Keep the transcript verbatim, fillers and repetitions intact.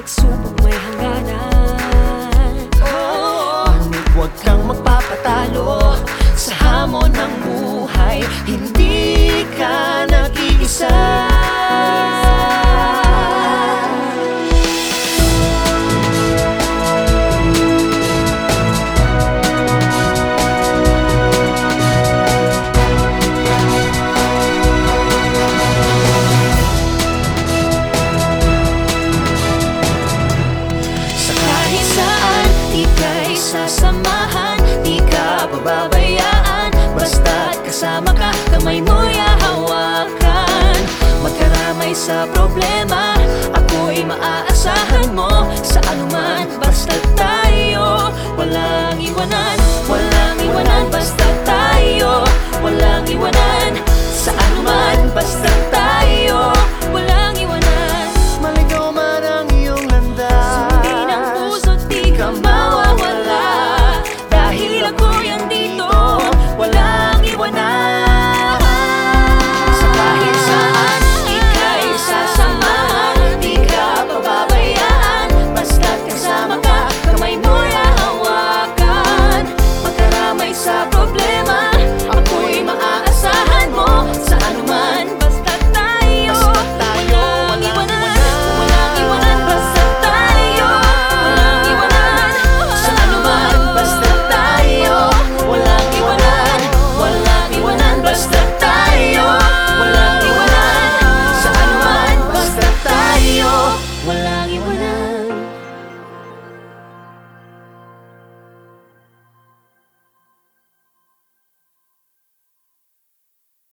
pagsubok may hangganan. Oh, ngunit huwag kang magpapatalo sa hamon ng buhay. Hindi ka nag-iisa. Sasamahan, di ka pababayaan. Basta't kasama ka, kamay mo'y hahawakan. Magkaramay sa problema, ako'y maaasahan mo. Sa anuman, basta't tayo, walang iwanan.